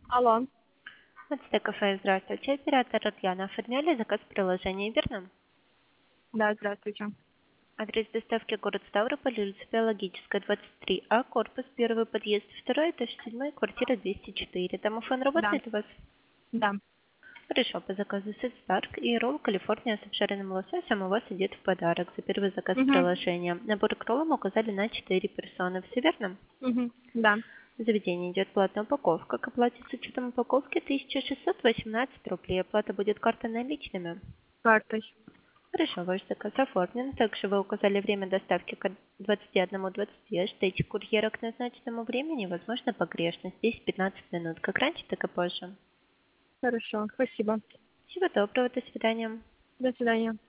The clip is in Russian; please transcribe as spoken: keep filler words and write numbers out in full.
Алло. Ацтек кафе, здравствуйте. Оператор Татьяна. Оформляли заказ в приложении, верно? Да, здравствуйте. Адрес доставки город Ставрополь, улица Биологическая, двадцать три А, корпус, первый подъезд, второй этаж, седьмая, квартира двести четыре. Домофон Да, работает у вас? да. Хорошо, по заказу сет Старк и ролл Калифорния с обжаренным лососем у вас идет в подарок за первый заказ Угу, приложения. Набор к роллам указали на четыре персоны. Все верно? угу, да. В заведении идет платная упаковка. К оплате с учетом упаковки тысяча шестьсот восемнадцать рублей. Оплата будет картой наличными. Картой. Хорошо, ваш заказ оформлен. Также вы указали время доставки к двадцати одному двадцати. Ждите курьера к назначенному времени. Возможно, погрешность. десять-пятнадцать минут. Как раньше, так и позже. Хорошо, спасибо. Всего доброго. До свидания. До свидания.